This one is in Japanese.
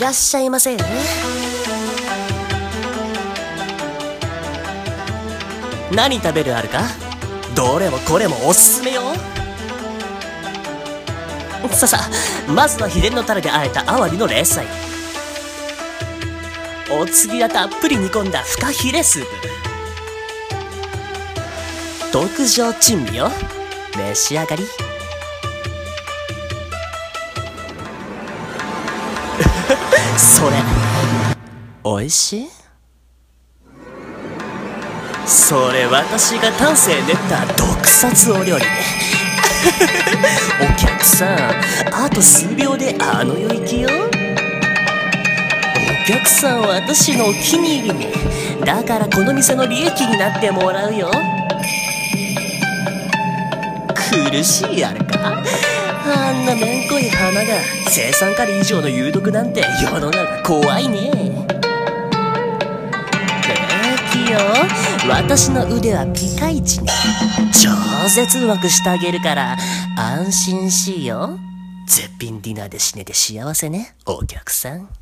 らっしゃいませ。何食べるあるか？どれもこれもおすすめよ。さまずは秘伝のタレで和えたアワビの冷菜。お次はたっぷり煮込んだフカヒレスープ。特上珍味よ。召し上がり。それおいしい？それ私が丹精練った毒殺お料理ね。お客さん、あと数秒であの世行きよ。お客さんは私のお気に入りね。だからこの店の利益になってもらうよ。苦しいやるか？あんなめんこい花が青酸カリ以上の有毒なんて世の中怖いね。平気よ、私の腕はピカイチね。超絶うまくしてあげるから安心しよう。絶品ディナーで死ねて幸せね、お客さん。